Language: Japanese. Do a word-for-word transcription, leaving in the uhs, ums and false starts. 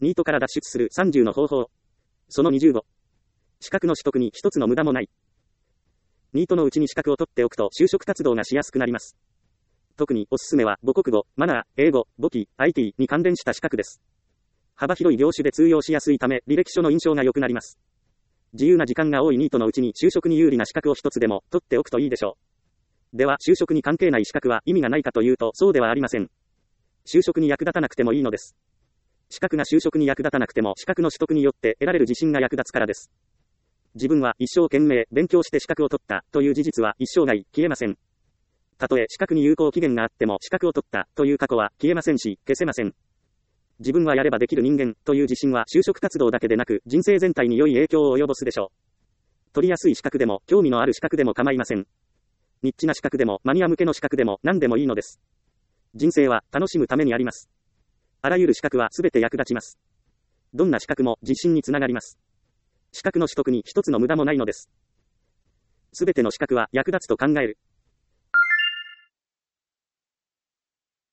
ニートから脱出するさんじゅうの方法。そのにじゅうご。資格の取得に一つの無駄もない。ニートのうちに資格を取っておくと就職活動がしやすくなります。特におすすめは母国語、マナー、英語、簿記、アイティー に関連した資格です。幅広い業種で通用しやすいため履歴書の印象が良くなります。自由な時間が多いニートのうちに就職に有利な資格を一つでも取っておくといいでしょう。では就職に関係ない資格は意味がないかというとそうではありません。就職に役立たなくてもいいのです。資格が就職に役立たなくても資格の取得によって得られる自信が役立つからです。自分は一生懸命勉強して資格を取ったという事実は一生涯消えません。たとえ資格に有効期限があっても資格を取ったという過去は消えませんし消せません。自分はやればできる人間という自信は就職活動だけでなく人生全体に良い影響を及ぼすでしょう。取りやすい資格でも興味のある資格でも構いません。ニッチな資格でもマニア向けの資格でも何でもいいのです。人生は楽しむためにあります。あらゆる資格はすべて役立ちます。どんな資格も自信につながります。資格の取得に一つの無駄もないのです。すべての資格は役立つと考える。